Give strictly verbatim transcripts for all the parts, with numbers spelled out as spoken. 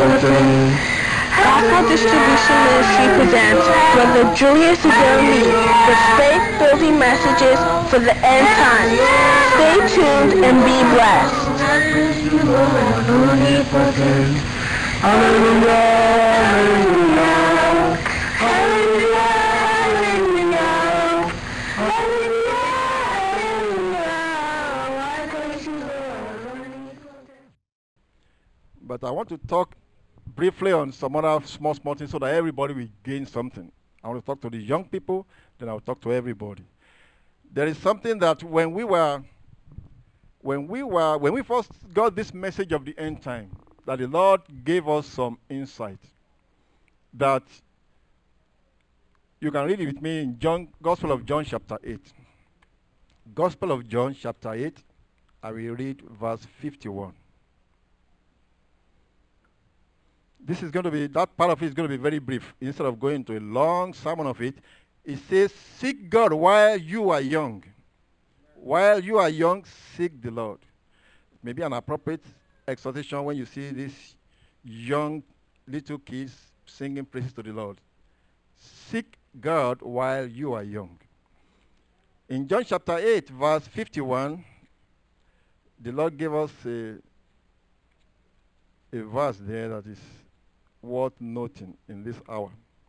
omnipotent. Gospel Distribution Ministry presents Brother Julius Adelmi with faith-building messages for the end times. Stay tuned and be blessed. Praise you, Lord, omnipotent. Hallelujah, hallelujah. Hallelujah, hallelujah. Hallelujah, hallelujah. I praise you, Lord, omnipotent. But I want to talk briefly on some other small, small things so that everybody will gain something. I want to talk to the young people, then I'll talk to everybody. There is something that when we were, when we were, when we first got this message of the end time, that the Lord gave us some insight. That you can read it with me in John, Gospel of John, chapter eight. Gospel of John, chapter eight. I will read verse fifty-one. This is going to be, that part of it is going to be very brief. Instead of going into a long sermon of it, it says, seek God while you are young. While you are young, seek the Lord. Maybe an appropriate exhortation when you see these young little kids singing praises to the Lord. Seek God while you are young. In John chapter eight, verse fifty-one, the Lord gave us a, a verse there that is worth noting in this hour.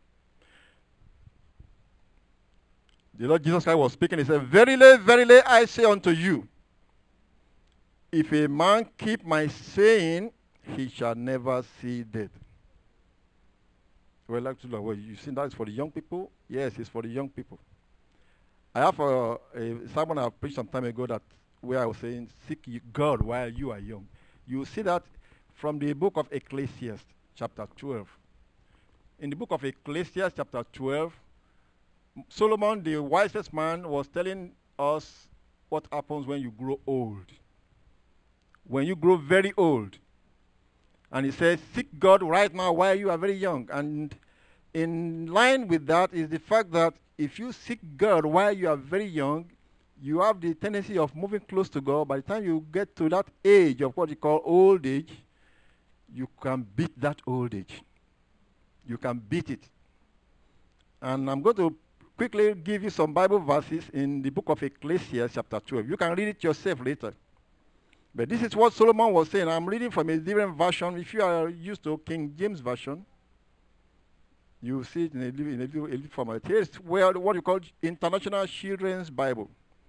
The Lord Jesus Christ was speaking. He said, verily, verily, I say unto you, if a man keep my saying, he shall never see death. Well, actually, well, you see that is for the young people? Yes, it's for the young people. I have a, a sermon I preached some time ago that where I was saying, seek God while you are young. You see that from the book of Ecclesiastes, chapter twelve. In the book of Ecclesiastes, chapter twelve, Solomon, the wisest man, was telling us what happens when you grow old. When you grow very old. And he says, seek God right now while you are very young. And in line with that is the fact that if you seek God while you are very young, you have the tendency of moving close to God. By the time you get to that age of what you call old age, you can beat that old age. You can beat it. And I'm going to quickly give you some Bible verses in the book of Ecclesiastes, chapter twelve. You can read it yourself later. But this is what Solomon was saying. I'm reading from a different version. If you are used to King James Version, you will see it in a little, in a little, a little format. Here's where what you call International Children's Bible.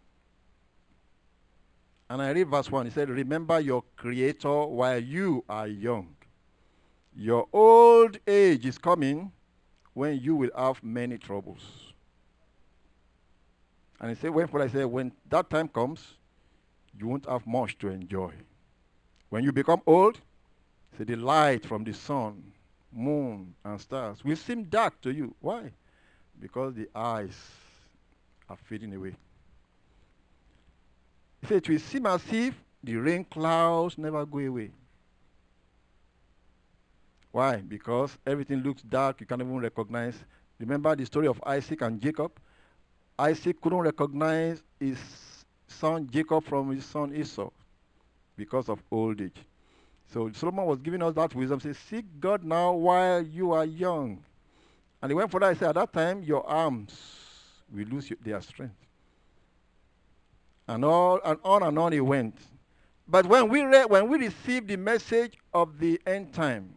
And I read verse one. It said, remember your Creator while you are young. Your old age is coming when you will have many troubles. And he said, when I say, when that time comes, you won't have much to enjoy. When you become old, say the light from the sun, moon, and stars will seem dark to you. Why? Because the eyes are fading away. He said, it will seem as if the rain clouds never go away. Why? Because everything looks dark, you can't even recognize. Remember the story of Isaac and Jacob? Isaac couldn't recognize his son Jacob from his son Esau because of old age. So Solomon was giving us that wisdom. He said, seek God now while you are young. And he went further and said, at that time, your arms will lose their strength. And, all, and on and on he went. But when we, read, when we received the message of the end time,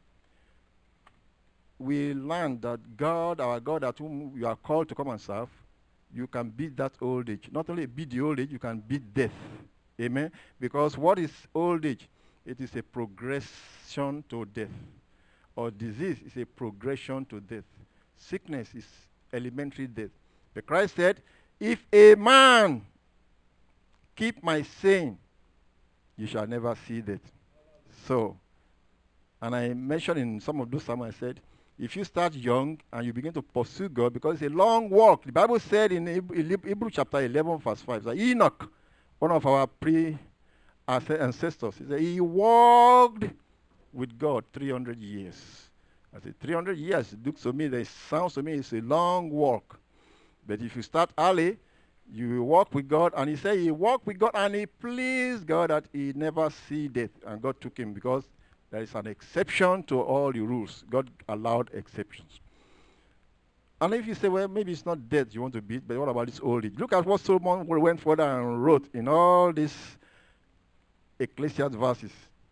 we learned that God, our God, at whom you are called to come and serve, you can beat that old age. Not only beat the old age, you can beat death. Amen? Because what is old age? It is a progression to death. Or disease is a progression to death. Sickness is elementary death. But Christ said, if a man keep my saying, you shall never see death. So, and I mentioned in some of those sermons, I said, if you start young and you begin to pursue God, because it's a long walk. The Bible said in Hebrews chapter eleven, verse five, that Enoch, one of our pre-ancestors, he said he walked with God three hundred years. I said, three hundred years, it looks to me, it sounds to me, it's a long walk. But if you start early, you will walk with God. And he said he walked with God and he pleased God that he never see death. And God took him because There is an exception to all the rules. God allowed exceptions. And if you say, well, maybe it's not death you want to beat, but what about this old age? Look at what Solomon went further and wrote in all these Ecclesiastes verses.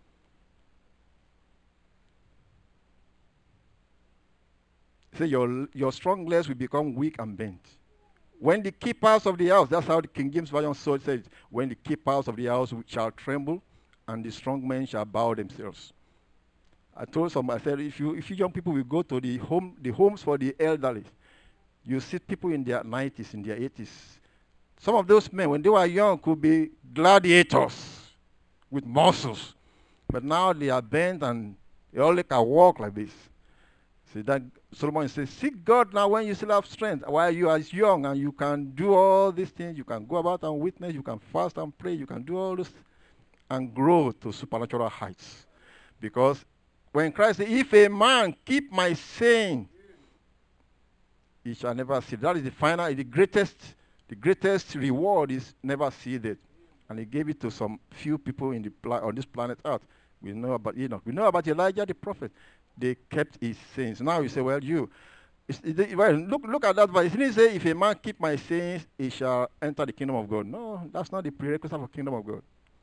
He said, your, your strong legs will become weak and bent. When the keepers of the house, that's how the King James Version says it, when the keepers of the house shall tremble, and the strong men shall bow themselves. I told some, I said, if you if you young people will go to the home, the homes for the elderly, you see people in their nineties, in their eighties. Some of those men, when they were young, could be gladiators with muscles, but now they are bent and they all can walk like this. See that Solomon says, seek God now when you still have strength, while you are young and you can do all these things. You can go about and witness. You can fast and pray. You can do all this and grow to supernatural heights, because when Christ said, if a man keep my saying, he shall never see. That is the final, the greatest, the greatest reward is never see that. And he gave it to some few people in the pla- on this planet Earth. We know about Enoch. We know about Elijah the prophet. They kept his sayings. Now you say, well, you, it's, it, well, look, look at that verse. It didn't say, if a man keep my sayings, he shall enter the kingdom of God. No, that's not the prerequisite for kingdom of God.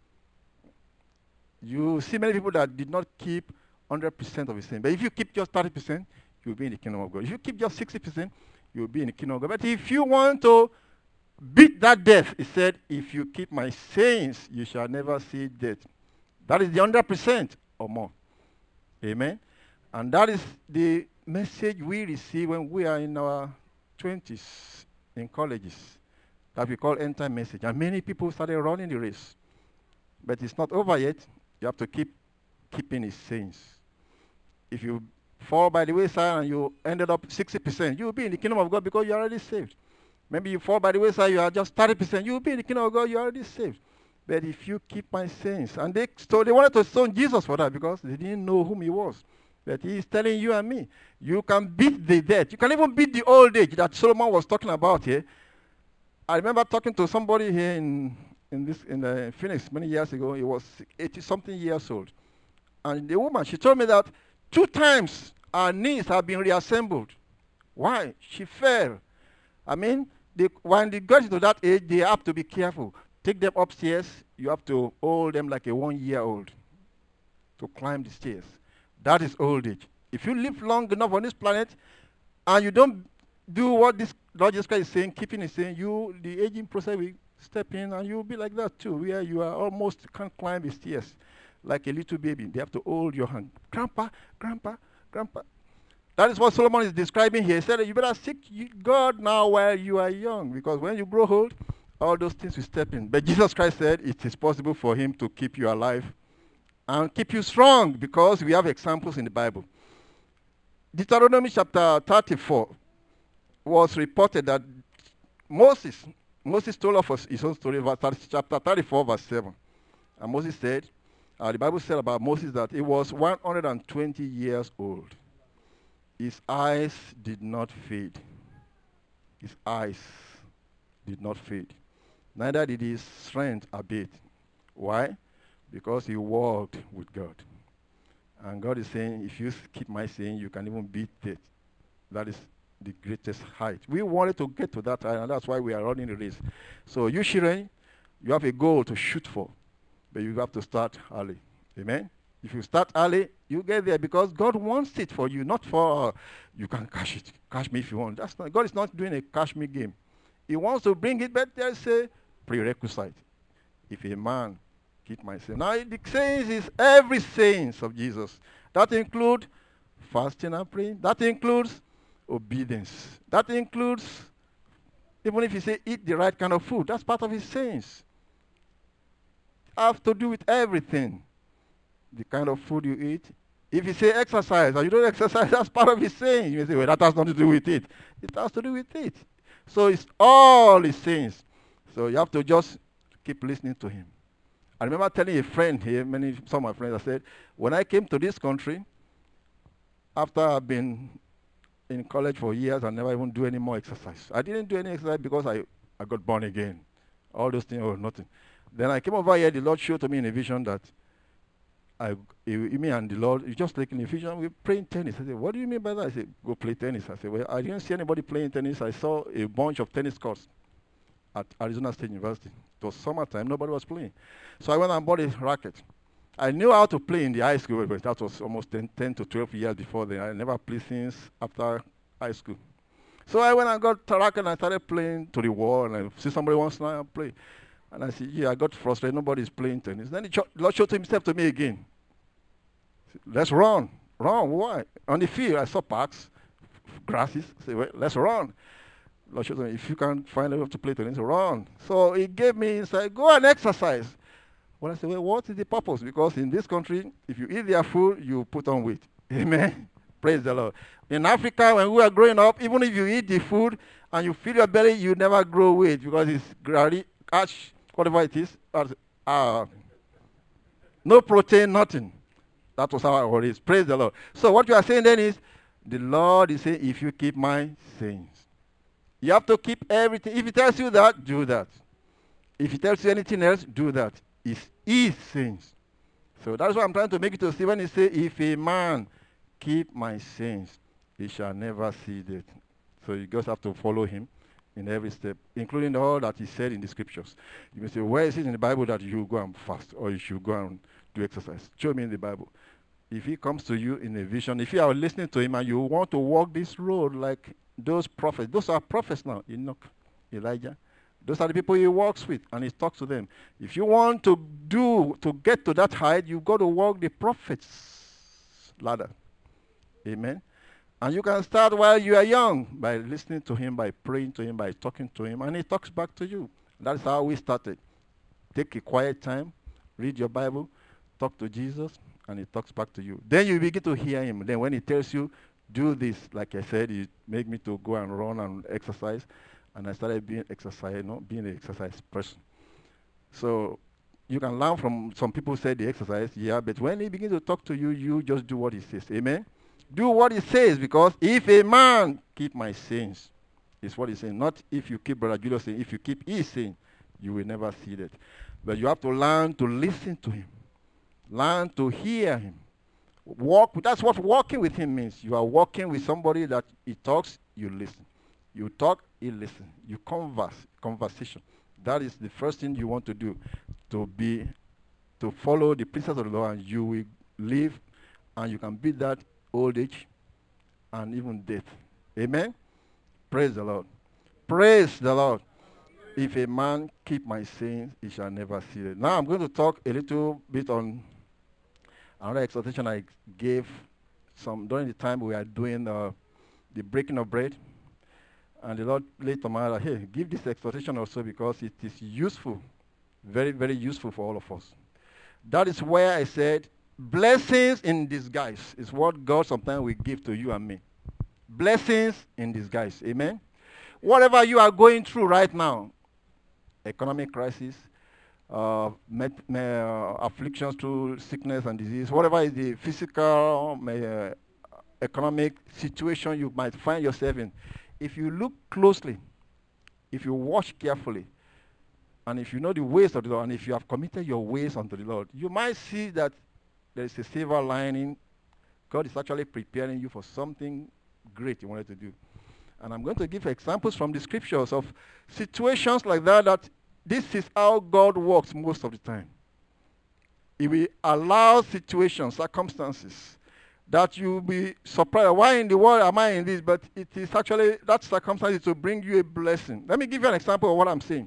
You see many people that did not keep one hundred percent of his saying. But if you keep just thirty percent, you'll be in the kingdom of God. If you keep just sixty percent, you'll be in the kingdom of God. But if you want to beat that death, he said, if you keep my sayings, you shall never see death. That is the one hundred percent or more. Amen. And that is the message we receive when we are in our twenties, in colleges, that we call end time message. And many people started running the race. But it's not over yet. You have to keep keeping his sayings. If you fall by the wayside and you ended up sixty percent, you will be in the kingdom of God because you're already saved. Maybe you fall by the wayside, you are just thirty percent, you will be in the kingdom of God, you're already saved. But if you keep my sayings, and they, so they wanted to stone Jesus for that because they didn't know whom he was. But he is telling you and me, you can beat the death. You can even beat the old age that Solomon was talking about here. I remember talking to somebody here in, in, this, in uh, Phoenix many years ago. He was eighty-something years old. And the woman, she told me that two times her knees have been reassembled. Why? She fell. I mean, they, when they got to that age, they have to be careful. Take them upstairs. You have to hold them like a one-year-old to climb the stairs. That is old age. If you live long enough on this planet and you don't do what this Lord Jesus Christ is saying, keeping it saying, you, the aging process will step in and you'll be like that too, where you are almost can't climb the stairs. Like a little baby, they have to hold your hand. Grandpa, grandpa, grandpa. That is what Solomon is describing here. He said, you better seek God now while you are young, because when you grow old, all those things will step in. But Jesus Christ said it is possible for him to keep you alive and keep you strong, because we have examples in the Bible. Deuteronomy chapter thirty-four was reported that Moses, Moses told us his own story, chapter thirty-four, verse seven. And Moses said, Uh, the Bible said about Moses that he was one hundred twenty years old. His eyes did not fade. His eyes did not fade. Neither did his strength abate. Why? Because he walked with God. And God is saying, if you keep my saying, you can even beat death. That is the greatest height. We wanted to get to that height, and that's why we are running the race. So you, Shiren, you have a goal to shoot for. But you have to start early. Amen? If you start early, you get there because God wants it for you, not for uh, you can cash it. Cash me if you want. That's not, God is not doing a cash me game. He wants to bring it, but there's a prerequisite. If a man keep my saying. Now, the sayings is every sayings of Jesus. That includes fasting and praying. That includes obedience. That includes, even if you say eat the right kind of food, that's part of his sayings. Have to do with everything. The kind of food you eat. If you say exercise and you don't exercise, that's part of his saying. You say, well, that has nothing to do with it. It has to do with it. So it's all his sayings. So you have to just keep listening to him. I remember telling a friend here, many some of my friends, I said, when I came to this country, after I've been in college for years, I never even do any more exercise. I didn't do any exercise because I, I got born again. All those things, oh, nothing. Then I came over here, the Lord showed to me in a vision that I, he, me and the Lord, you just like in Ephesians, we playing tennis. I said, what do you mean by that? I said, go play tennis. I said, well, I didn't see anybody playing tennis. I saw a bunch of tennis courts at Arizona State University. It was summertime, nobody was playing. So I went and bought a racket. I knew how to play in the high school, but that was almost ten, ten to twelve years before then. I never played since after high school. So I went and got a racket and I started playing to the wall, and I see somebody wants to play. And I said, yeah, I got frustrated. Nobody's playing tennis. Then the cho- Lord showed himself to me again. Said, let's run. Run, why? On the field, I saw parks, grasses. I said, well, let's run. Lord showed me, if you can find a way to play tennis, run. So he gave me, he said, go and exercise. Well, I said, well, what is the purpose? Because in this country, if you eat their food, you put on weight. Amen. Praise the Lord. In Africa, when we were growing up, even if you eat the food and you fill your belly, you never grow weight because it's gravity, ash, whatever it is. Uh, no protein, nothing. That was how it is. Praise the Lord. So what you are saying then is, the Lord is saying, if you keep my sayings. You have to keep everything. If he tells you that, do that. If he tells you anything else, do that. It's his sayings. So that's why I'm trying to make it to see when he says, if a man keep my sayings, he shall never see death. So you just have to follow him in every step, including all that he said in the scriptures. You may say, where is it in the Bible that you go and fast or you should go and do exercise? Show me in the Bible. If he comes to you in a vision, if you are listening to him and you want to walk this road like those prophets, those are prophets now, Enoch, Elijah. Those are the people he walks with, and he talks to them. If you want to do, to get to that height, you've got to walk the prophet's ladder. Amen. And you can start while you are young by listening to him, by praying to him, by talking to him, and he talks back to you. That's how we started. Take a quiet time, read your Bible, talk to Jesus, and he talks back to you. Then you begin to hear him. Then when he tells you, do this, like I said, he made me to go and run and exercise. And I started being exercise, you know, being an exercise person. So you can learn from some people say they exercise, yeah, but when he begins to talk to you, you just do what he says. Amen? Do what he says, because if a man keep my sayings, is what he's saying. Not if you keep Brother Julius saying, if you keep his saying, you will never see that. But you have to learn to listen to him. Learn to hear him. Walk. That's what walking with him means. You are walking with somebody that he talks, you listen. You talk, he listen. You converse, conversation. That is the first thing you want to do, to be, to follow the precepts of the law, and you will live, and you can beat that old age and even death. Amen? Praise the Lord. Praise the Lord. If a man keep my sayings, he shall never see it. Now I'm going to talk a little bit on another exhortation I gave some during the time we are doing uh, the breaking of bread. And the Lord laid on my heart, hey, give this exhortation also because it is useful, very, very useful for all of us. That is where I said, blessings in disguise is what God sometimes will give to you and me. Blessings in disguise, amen? Whatever you are going through right now, economic crisis, uh, met, uh, afflictions through sickness and disease, whatever is the physical, uh, economic situation you might find yourself in, if you look closely, if you watch carefully, and if you know the ways of the Lord, and if you have committed your ways unto the Lord, you might see that there is a silver lining. God is actually preparing you for something great He wanted to do. And I'm going to give examples from the scriptures of situations like that, that this is how God works most of the time. He will allow situations, circumstances, that you'll be surprised. Why in the world am I in this? But it is actually, that circumstance is to bring you a blessing. Let me give you an example of what I'm saying.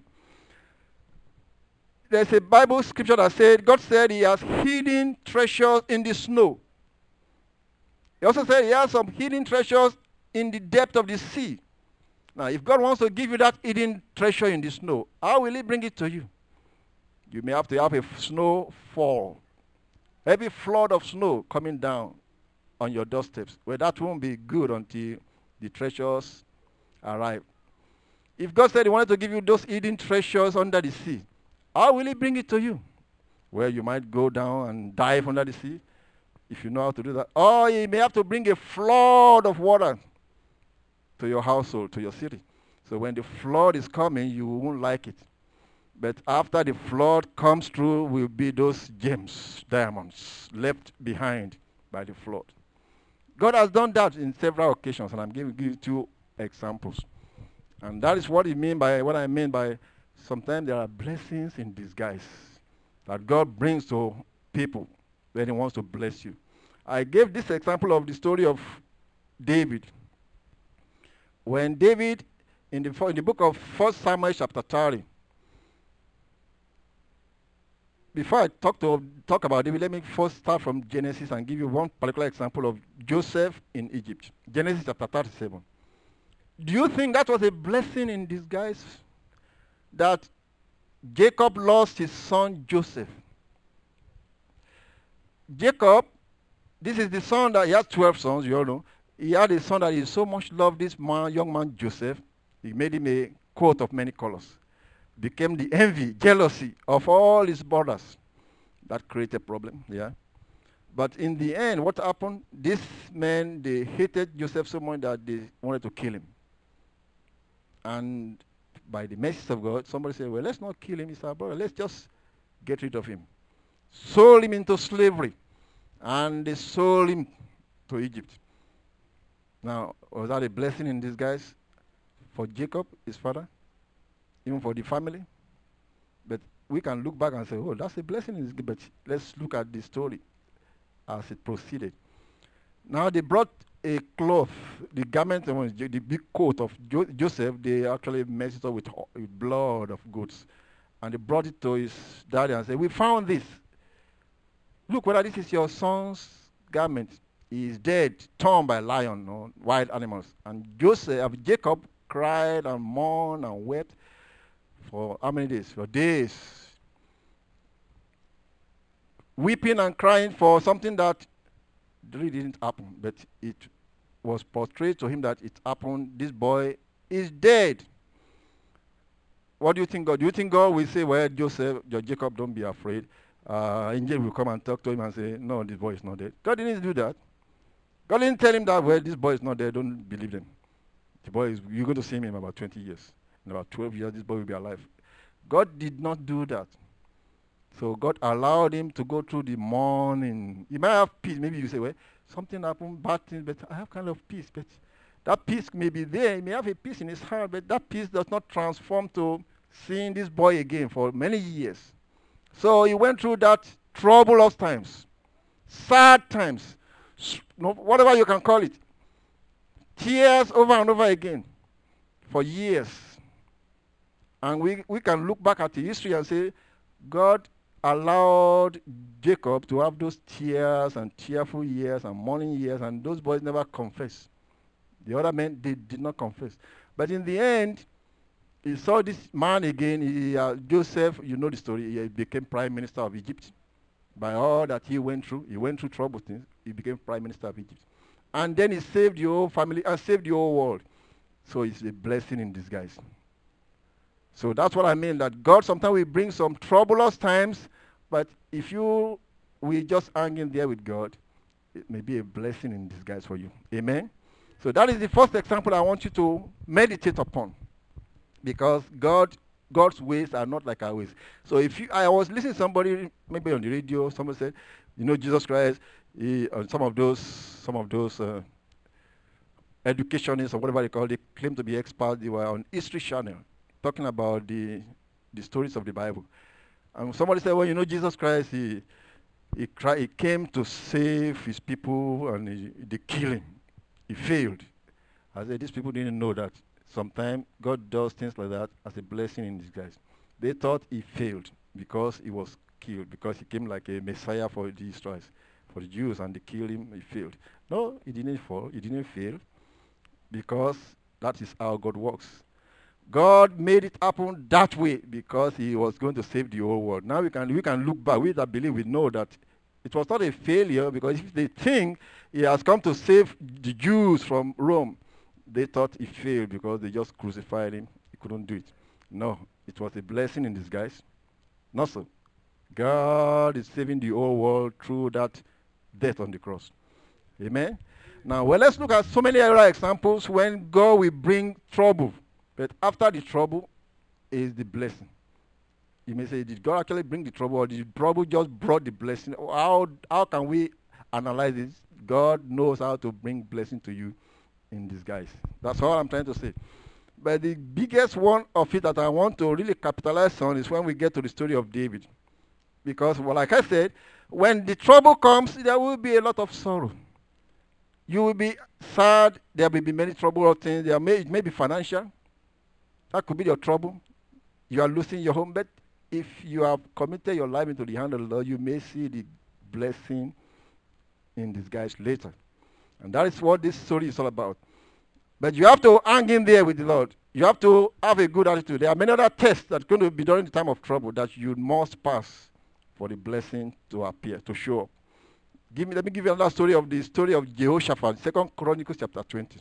There's a Bible scripture that said, God said He has hidden treasures in the snow. He also said He has some hidden treasures in the depth of the sea. Now, if God wants to give you that hidden treasure in the snow, how will He bring it to you? You may have to have a snow fall. Heavy flood of snow coming down on your doorsteps. Well, that won't be good until the treasures arrive. If God said He wanted to give you those hidden treasures under the sea, how will He bring it to you? Well, you might go down and dive under the sea, if you know how to do that. Or He may have to bring a flood of water to your household, to your city. So when the flood is coming, you won't like it. But after the flood comes through, will be those gems, diamonds, left behind by the flood. God has done that in several occasions, and I'm going to give you two examples. And that is what I mean by what I mean by sometimes there are blessings in disguise that God brings to people when He wants to bless you. I gave this example of the story of David. When David, in the, in the book of First Samuel chapter thirty, before I talk to talk about David, let me first start from Genesis and give you one particular example of Joseph in Egypt. Genesis chapter thirty-seven. Do you think that was a blessing in disguise? That Jacob lost his son Joseph. Jacob, this is the son that he had twelve sons, you all know. He had a son that he so much loved, this man, young man Joseph. He made him a coat of many colors. Became the envy, jealousy of all his brothers. That created a problem, yeah. But in the end, what happened? These men, they hated Joseph so much that they wanted to kill him. And by the mercy of God, somebody said, well, let's not kill him, he's our brother. Let's just get rid of him. Sold him into slavery. And they sold him to Egypt. Now, was that a blessing in disguise for Jacob, his father? Even for the family? But we can look back and say, oh, that's a blessing in disguise. But let's look at the story as it proceeded. Now they brought a cloth, the garment, the big coat of jo- Joseph, they actually messed it up with, with blood of goats. And they brought it to his daddy and said, we found this. Look whether this is your son's garment. He is dead, torn by lion or wild animals. And Joseph, Jacob cried and mourned and wept for how many days? For days. Weeping and crying for something that really didn't happen, but it was portrayed to him that it happened. This boy is dead. What do you think God? Do you think God will say, well, Joseph, Jacob, don't be afraid. Uh, angel will come and talk to him and say, no, this boy is not dead. God didn't do that. God didn't tell him that, well, this boy is not dead, don't believe them. The boy is, you're going to see him in about twenty years. In about twelve years, this boy will be alive. God did not do that. So God allowed him to go through the mourning. He might have peace. Maybe you say, well, something happened, bad things, but I have kind of peace. But that peace may be there. He may have a peace in his heart, but that peace does not transform to seeing this boy again for many years. So he went through that troublous times, sad times, whatever you can call it. Tears over and over again for years. And we, we can look back at the history and say, God allowed Jacob to have those tears and tearful years and mourning years, and those boys never confessed. The other men, they did not confess. But in the end, he saw this man again, he, uh, Joseph, you know the story, he became prime minister of Egypt. By all that he went through, he went through trouble things, he became prime minister of Egypt. And then he saved the whole family and saved the whole world. So it's a blessing in disguise. So that's what I mean, that God sometimes will bring some troublous times, but if you we just hang in there with God, it may be a blessing in disguise for you. Amen? So that is the first example I want you to meditate upon. Because God, God's ways are not like our ways. So if you, I was listening to somebody, maybe on the radio, somebody said, you know, Jesus Christ, he, on some of those, some of those uh, educationists or whatever they call, they claim to be experts. They were on History Channel, talking about the the stories of the Bible. And somebody said, well, you know, Jesus Christ, he he, cry, he came to save his people, and he, they killed him. He failed. I said, these people didn't know that sometimes God does things like that as a blessing in disguise. They thought he failed because he was killed, because he came like a Messiah for the Israelites, for the Jews, and they killed him, he failed. No, he didn't fall, he didn't fail, because that is how God works. God made it happen that way because he was going to save the whole world. Now we can we can look back. We that believe, we know that it was not a failure, because if they think he has come to save the Jews from Rome, they thought he failed because they just crucified him. He couldn't do it. No, it was a blessing in disguise. Not so. God is saving the whole world through that death on the cross. Amen? Now, well, let's look at so many other examples when God will bring trouble. But after the trouble is the blessing. You may say, did God actually bring the trouble, or did the trouble just brought the blessing? How, how can we analyze this? God knows how to bring blessing to you in disguise. That's all I'm trying to say. But the biggest one of it that I want to really capitalize on is when we get to the story of David. Because, well, like I said, when the trouble comes, there will be a lot of sorrow. You will be sad. There will be many trouble or things. There may, it may be financial. That could be your trouble. You are losing your home. But if you have committed your life into the hand of the Lord, you may see the blessing in disguise later. And that is what this story is all about. But you have to hang in there with the Lord. You have to have a good attitude. There are many other tests that are going to be during the time of trouble that you must pass for the blessing to appear, to show up. Give me, let me give you another story of the story of Jehoshaphat, Second Chronicles chapter twenty.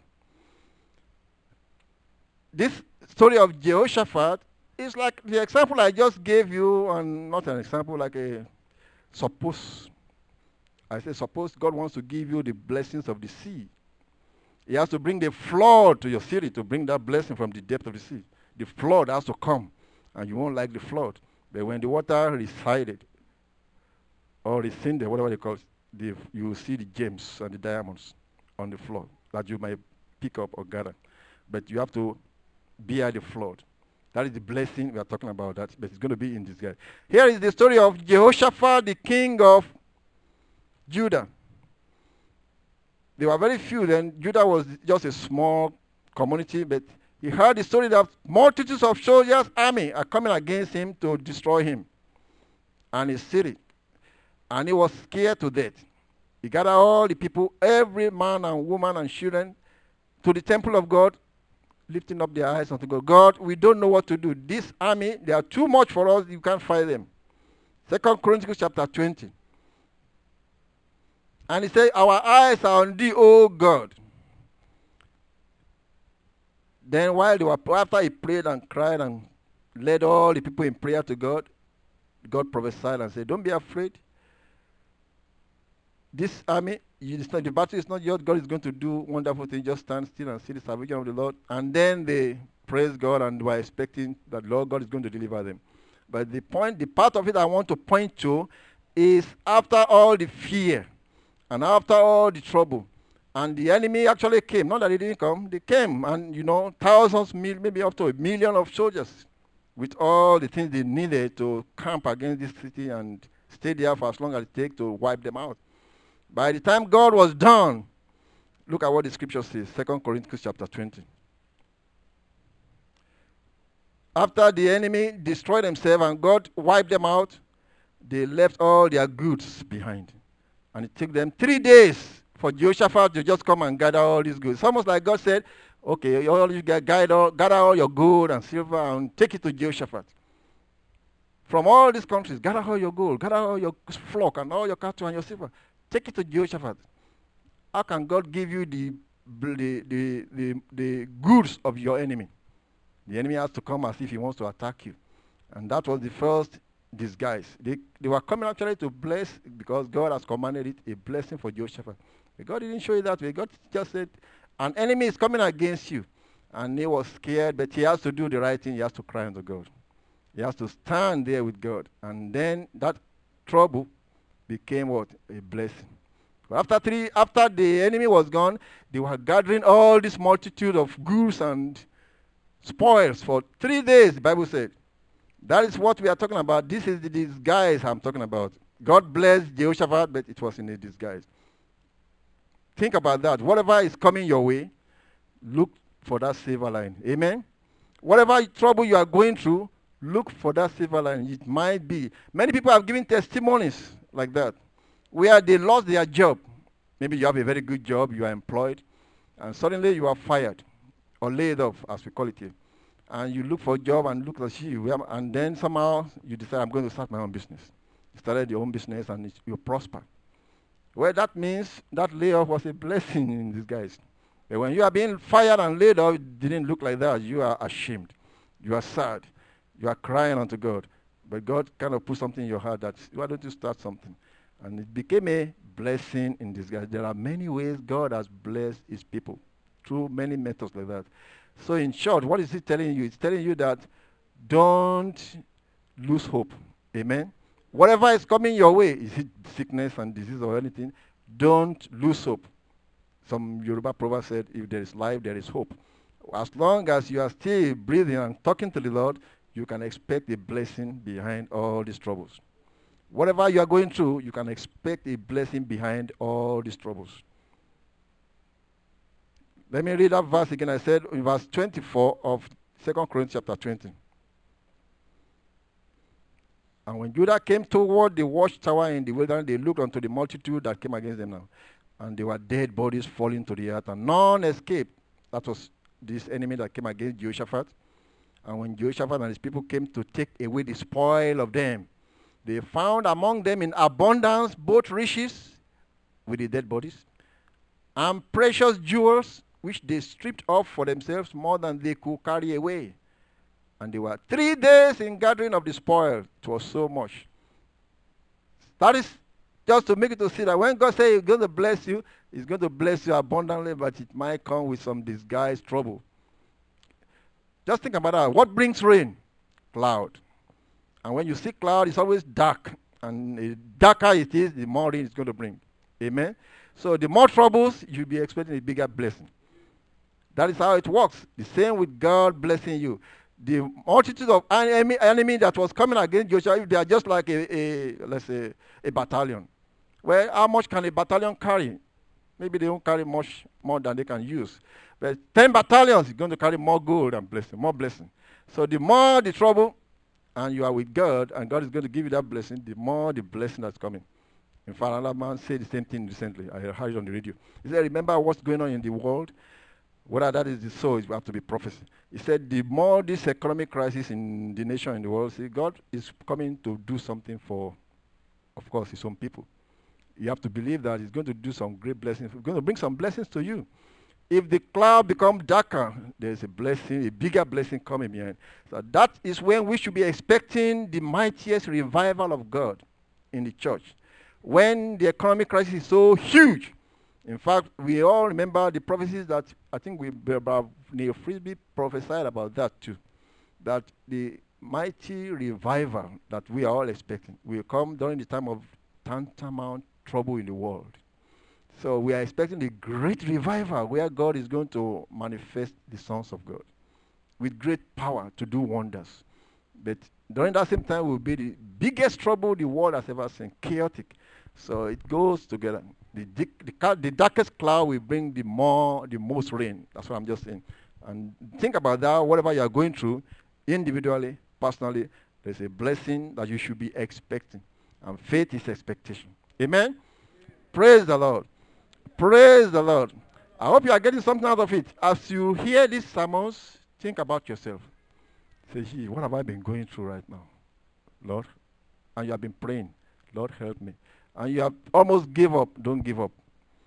This story of Jehoshaphat is like the example I just gave you, and not an example, like a suppose. I say suppose God wants to give you the blessings of the sea. He has to bring the flood to your city to bring that blessing from the depth of the sea. The flood has to come, and you won't like the flood. But when the water receded, or rescinded, whatever they call it, the, you will see the gems and the diamonds on the floor that you might pick up or gather. But you have to bear the flood. That is the blessing we are talking about, that, but it's going to be in this guy. Here is the story of Jehoshaphat, the king of Judah. There were very few then. Judah was just a small community, but he heard the story that multitudes of soldiers, army, are coming against him to destroy him and his city. And he was scared to death. He gathered all the people, every man and woman and children, to the temple of God, lifting up their eyes unto God. God, we don't know what to do. This army, they are too much for us. You can't fight them. Second Chronicles chapter twenty. And he said, our eyes are on thee, O God. Then while they were, after he prayed and cried and led all the people in prayer to God, God prophesied and said, don't be afraid. This army, you, it's not, the battle is not yours. God is going to do wonderful things. Just stand still and see the salvation of the Lord. And then they praised God and were expecting that Lord God is going to deliver them. But the point, the part of it I want to point to is after all the fear and after all the trouble, and the enemy actually came. Not that they didn't come. They came, and, you know, thousands, mil, maybe up to a million of soldiers with all the things they needed to camp against this city and stay there for as long as it takes to wipe them out. By the time God was done, look at what the scripture says, Second Corinthians chapter twenty. After the enemy destroyed themselves and God wiped them out, they left all their goods behind. And it took them three days for Jehoshaphat to just come and gather all these goods. It's almost like God said, okay, all you guys gather, gather all your gold and silver and take it to Jehoshaphat. From all these countries, gather all your gold, gather all your flock and all your cattle and your silver. Take it to Jehoshaphat. How can God give you the, the, the, the, the goods of your enemy? The enemy has to come as if he wants to attack you. And that was the first disguise. They, they were coming actually to bless, because God has commanded it, a blessing for Jehoshaphat. But God didn't show you that way. God just said, an enemy is coming against you. And he was scared, but he has to do the right thing. He has to cry unto God. He has to stand there with God. And then that trouble became what? A blessing. But after three, after the enemy was gone, they were gathering all this multitude of goods and spoils for three days, the Bible said. That is what we are talking about. This is the disguise I'm talking about. God blessed Jehoshaphat, but it was in a disguise. Think about that. Whatever is coming your way, look for that silver line. Amen? Whatever trouble you are going through, look for that silver line. It might be. Many people have given testimonies like that, where they lost their job. Maybe you have a very good job, you are employed, and suddenly you are fired or laid off, as we call it here. And you look for a job and look at you, and then somehow you decide, I'm going to start my own business. You started your own business and you prosper. Well, that means that layoff was a blessing in disguise. But when you are being fired and laid off, it didn't look like that. You are ashamed. You are sad. You are crying unto God. But God kind of put something in your heart that, why don't you start something? And it became a blessing in disguise. There are many ways God has blessed his people, through many methods like that. So in short, what is he telling you? It's telling you that don't lose hope. Amen. Whatever is coming your way, is it sickness and disease or anything, don't lose hope. Some Yoruba proverb said, if there is life, there is hope. As long as you are still breathing and talking to the Lord, you can expect a blessing behind all these troubles. Whatever you are going through, you can expect a blessing behind all these troubles. Let me read that verse again. I said in verse twenty-four of Second Corinthians chapter twenty. And when Judah came toward the watchtower in the wilderness, they looked unto the multitude that came against them now. And there were dead bodies falling to the earth, and none escaped. That was this enemy that came against Jehoshaphat. And when Jehoshaphat and his people came to take away the spoil of them, they found among them in abundance both riches with the dead bodies, and precious jewels, which they stripped off for themselves more than they could carry away. And they were three days in gathering of the spoil. It was so much. That is just to make it to see that when God says He's going to bless you, He's going to bless you abundantly, but it might come with some disguised trouble. Just think about that. What brings rain? Cloud. And when you see cloud, it's always dark. And the darker it is, the more rain it's going to bring. Amen? So the more troubles, you'll be expecting a bigger blessing. That is how it works. The same with God blessing you. The multitude of enemy, enemy that was coming against Joshua, if they are just like a, a let's say, a battalion. Well, how much can a battalion carry? Maybe they don't carry much more than they can use. But ten battalions is going to carry more gold and blessing, more blessing. So the more the trouble, and you are with God, and God is going to give you that blessing, the more the blessing that's coming. In fact, another man said the same thing recently. I heard it on the radio. He said, remember what's going on in the world? Whether that is so, it will have to be prophecy. He said, the more this economic crisis in the nation, in the world, see, God is coming to do something for, of course, his own people. You have to believe that he's going to do some great blessings. He's going to bring some blessings to you. If the cloud becomes darker, there's a blessing, a bigger blessing coming behind. So that is when we should be expecting the mightiest revival of God in the church. When the economic crisis is so huge. In fact, we all remember the prophecies that I think we about Neil Frisbee prophesied about that too. That the mighty revival that we are all expecting will come during the time of tantamount trouble in the world. So we are expecting a great revival where God is going to manifest the sons of God with great power to do wonders. But during that same time will be the biggest trouble the world has ever seen, chaotic. So it goes together. The, the, the darkest cloud will bring the more, the most rain. That's what I'm just saying. And think about that, whatever you are going through, individually, personally, there's a blessing that you should be expecting. And faith is expectation. Amen? Amen. Praise the Lord. Praise the Lord. I hope you are getting something out of it. As you hear these sermons, think about yourself. Say, gee, what have I been going through right now? Lord, and you have been praying, Lord, help me. And you have almost give up. Don't give up.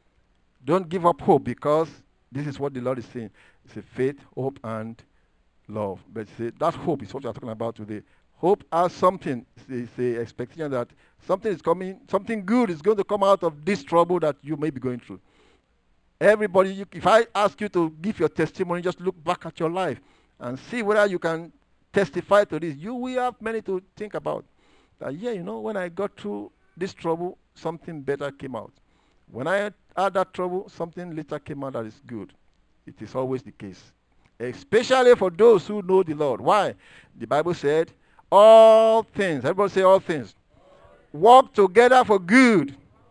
Don't give up hope, because this is what the Lord is saying. It's a faith, hope, and love. But say, that hope is what we are talking about today. Hope as something. It's the expectation that something is coming, something good is going to come out of this trouble that you may be going through. Everybody, you, if I ask you to give your testimony, just look back at your life and see whether you can testify to this. You will have many to think about. That, yeah, you know, when I got through this trouble, something better came out. When I had that trouble, something later came out that is good. It is always the case. Especially for those who know the Lord. Why? The Bible said, all things, everybody say all things, work together for good.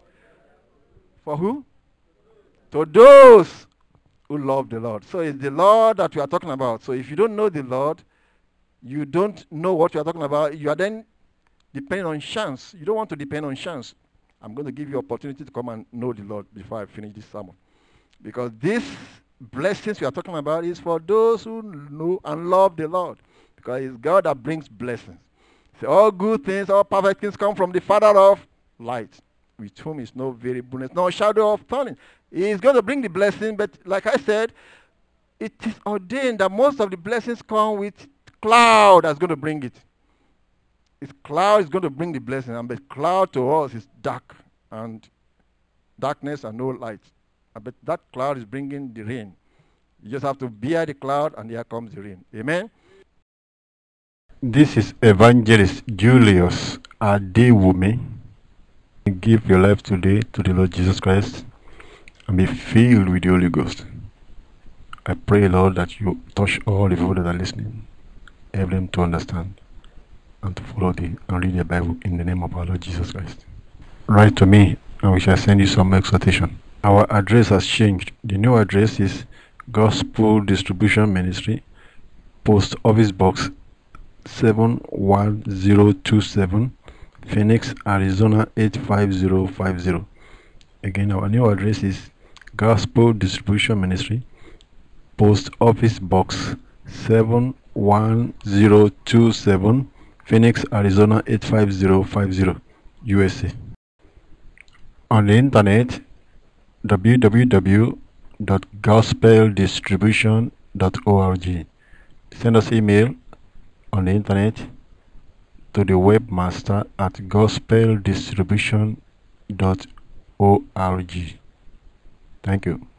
For who? To those who love the Lord. So it's the Lord that we are talking about. So if you don't know the Lord, you don't know what you are talking about, you are then depending on chance. You don't want to depend on chance. I'm going to give you opportunity to come and know the Lord before I finish this sermon. Because these blessings we are talking about is for those who know and love the Lord. Because it's God that brings blessings. So all good things, all perfect things come from the Father of light, with whom is no variableness, no shadow of turning. He is going to bring the blessing, but like I said, it is ordained that most of the blessings come with cloud that's going to bring it. It's cloud is going to bring the blessing, and the cloud to us is dark, and darkness and no light. But that cloud is bringing the rain. You just have to bear the cloud, and here comes the rain. Amen? This is Evangelist Julius Adewumi. Give your life today to the Lord Jesus Christ and be filled with the Holy Ghost. I pray, Lord, that you touch all the people that are listening, help them to understand and to follow the and read the Bible in the name of our Lord Jesus Christ. Write to me and we shall send you some exhortation. Our address has changed. The new address is Gospel Distribution Ministry, Post Office Box seven one zero two seven, Phoenix, Arizona eight five zero five zero. Again, our new address is Gospel Distribution Ministry, Post Office Box seven one zero two seven, Phoenix, Arizona eight five zero five zero, U S A. On the internet, w w w dot gospel distribution dot org. Send us email on the internet to the webmaster at gospel distribution dot org. Thank you.